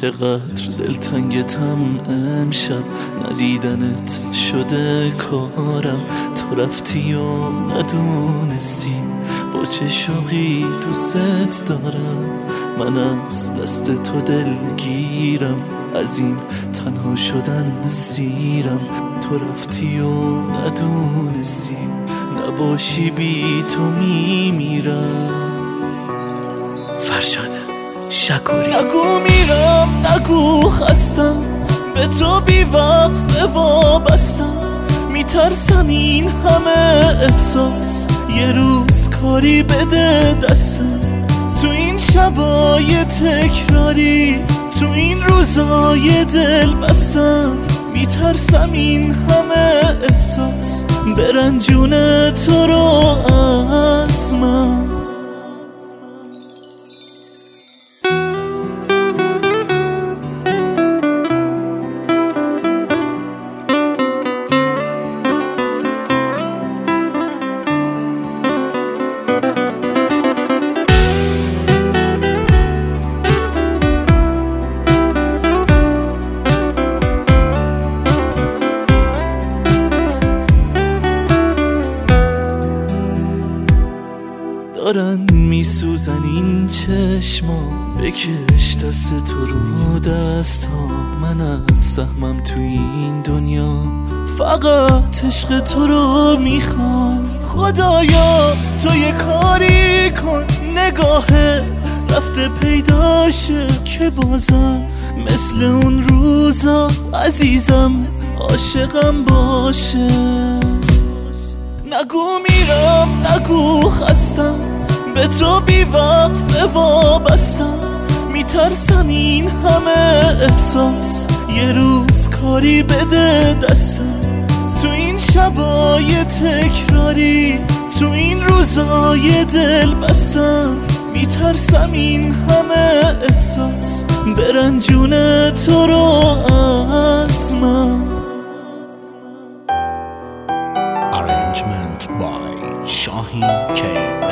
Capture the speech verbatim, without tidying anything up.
چقدر دلتنگتم امشب، ندیدنت شده کارم. تو رفتی و ندونستی با چه شوقی دوست دارم. من از دست تو دلگیرم، از این تنها شدن سیرم. تو رفتی و ندونستی نباشی بی تو میمیرم. فرشاد شکوری. نگو میرم، نگو خستم، به تو بی وقت وابستم. میترسم این همه احساس یه روز کاری بده دستم. تو این شبای تکراری، تو این روزای دل بستم. میترسم این همه احساس برنجونه تو رو از من. دارن میسوزن این چشما، بکش دست تو رو دست ها. من از سهمم تو این دنیا فقط عشق تو رو میخوام. خدایا تو یه کاری کن، نگاه رفته پیداشه که بازم مثل اون روزا عزیزم عاشقم باشه. نگو میرم، نگو خستم، به تو بی وقت وابستم. میترسم این همه احساس یه روز کاری بده دستم. تو این شبای تکراری، تو این روزای دل بستم. میترسم این همه احساس برنجونه تو رو از من. Arrangement by Shahin K.